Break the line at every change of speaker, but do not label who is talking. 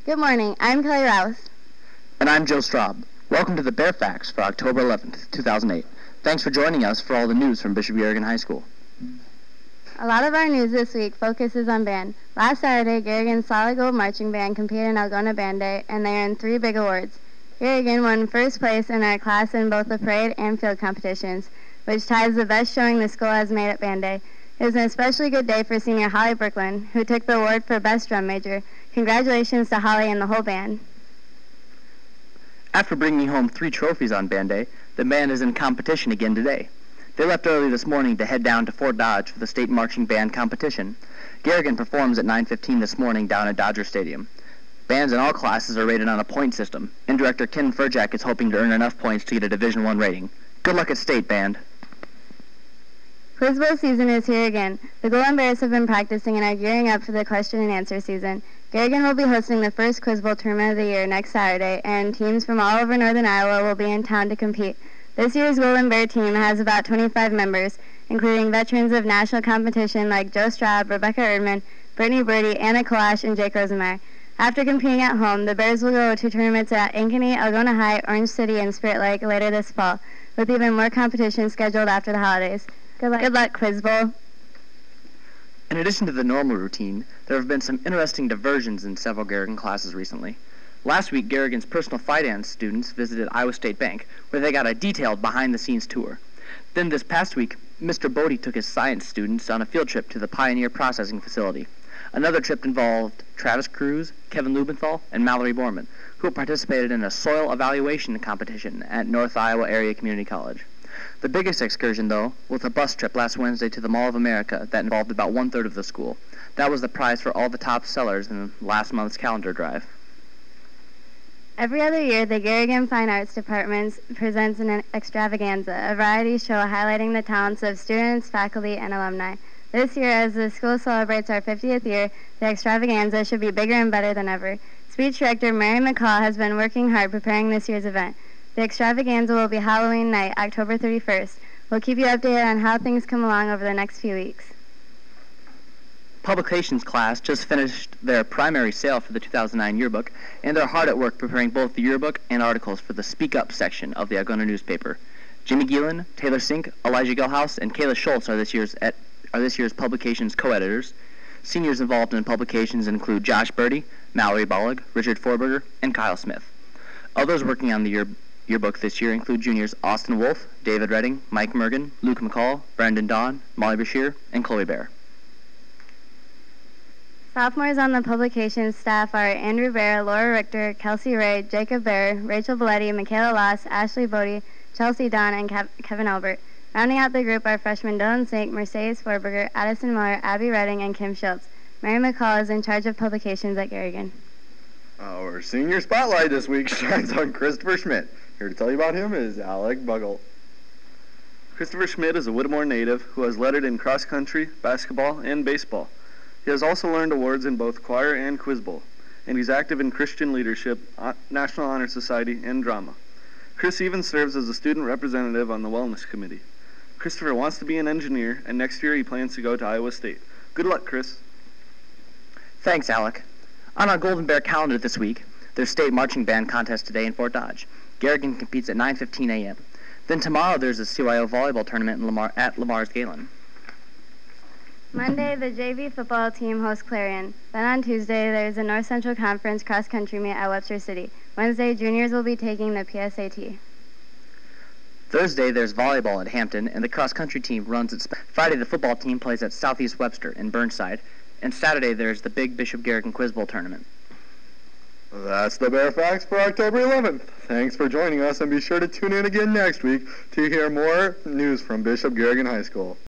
Good morning. I'm Kelly Rouse.
And I'm Joe Straub. Welcome to the Bear Facts for October 11th, 2008. Thanks for joining us for all the news from Bishop Garrigan High School.
A lot of our news this week focuses on band. Last Saturday, Garrigan's Solid Gold Marching Band competed in Algona Band Day, and they earned 3 big awards. Garrigan won first place in our class in both the parade and field competitions, which ties the best showing the school has made at Band Day. It was an especially good day for senior Holly Brooklyn, who took the award for Best Drum Major. Congratulations to Holly and the whole band.
After bringing home 3 trophies on Band Day, the band is in competition again today. They left early this morning to head down to Fort Dodge for the state marching band competition. Garrigan performs at 9:15 this morning down at Dodger Stadium. Bands in all classes are rated on a point system, and director Ken Furjack is hoping to earn enough points to get a Division I rating. Good luck at state, band.
Quiz Bowl season is here again. The Golden Bears have been practicing and are gearing up for the question and answer season. Garrigan will be hosting the first Quiz Bowl tournament of the year next Saturday, and teams from all over northern Iowa will be in town to compete. This year's Golden Bear team has about 25 members, including veterans of national competition like Joe Straub, Rebecca Erdman, Brittany Birdie, Anna Kalash, and Jake Rosenmeyer. After competing at home, the Bears will go to tournaments at Ankeny, Algona High, Orange City, and Spirit Lake later this fall, with even more competition scheduled after the holidays. Good luck, Quiz Bowl.
In addition to the normal routine, there have been some interesting diversions in several Garrigan classes recently. Last week, Garrigan's personal finance students visited Iowa State Bank, where they got a detailed behind-the-scenes tour. Then this past week, Mr. Bodie took his science students on a field trip to the Pioneer Processing Facility. Another trip involved Travis Cruz, Kevin Lubenthal, and Mallory Borman, who participated in a soil evaluation competition at North Iowa Area Community College. The biggest excursion, though, was a bus trip last Wednesday to the Mall of America that involved about 1/3 of the school. That was the prize for all the top sellers in last month's calendar drive.
Every other year, the Garrigan Fine Arts Department presents an extravaganza, a variety show highlighting the talents of students, faculty, and alumni. This year, as the school celebrates our 50th year, the extravaganza should be bigger and better than ever. Speech director Mary McCall has been working hard preparing this year's event. The extravaganza will be Halloween night, October 31st. We'll keep you updated on how things come along over the next few weeks.
Publications class just finished their primary sale for the 2009 yearbook, and they're hard at work preparing both the yearbook and articles for the Speak Up section of the Algona newspaper. Jimmy Geelan, Taylor Sink, Elijah Gilhouse, and Kayla Schultz are this year's publications co-editors. Seniors involved in publications include Josh Birdie, Mallory Bollig, Richard Forberger, and Kyle Smith. Others working on the yearbook this year include juniors Austin Wolf, David Redding, Mike Mergen, Luke McCall, Brandon Dawn, Molly Bashir, and Chloe Bear.
Sophomores on the publications staff are Andrew Bear, Laura Richter, Kelsey Ray, Jacob Bear, Rachel Belletti, Michaela Loss, Ashley Bodie, Chelsea Don, and Kevin Albert. Rounding out the group are freshmen Dylan Sink, Mercedes Forberger, Addison Miller, Abby Redding, and Kim Schultz. Mary McCall is in charge of publications at Garrigan.
Our senior spotlight this week shines on Christopher Schmidt. Here to tell you about him is Alec Buggel.
Christopher Schmidt is a Whittemore native who has lettered in cross country, basketball, and baseball. He has also earned awards in both choir and Quiz Bowl, and he's active in Christian leadership, National Honor Society, and drama. Chris even serves as a student representative on the Wellness Committee. Christopher wants to be an engineer, and next year he plans to go to Iowa State. Good luck, Chris.
Thanks, Alec. On our Golden Bear calendar this week, there's state marching band contest today in Fort Dodge. Garrigan competes at 9:15 a.m. Then tomorrow there's a CYO volleyball tournament at Lamar's Galen.
Monday, the JV football team hosts Clarion. Then on Tuesday, there's a North Central Conference cross-country meet at Webster City. Wednesday, juniors will be taking the PSAT.
Thursday, there's volleyball at Hampton, and the cross-country team runs its... Friday, the football team plays at Southeast Webster in Burnside. And Saturday, there's the big Bishop Garrigan Quiz Bowl tournament.
That's the Bear Facts for October 11th. Thanks for joining us, and be sure to tune in again next week to hear more news from Bishop Garrigan High School.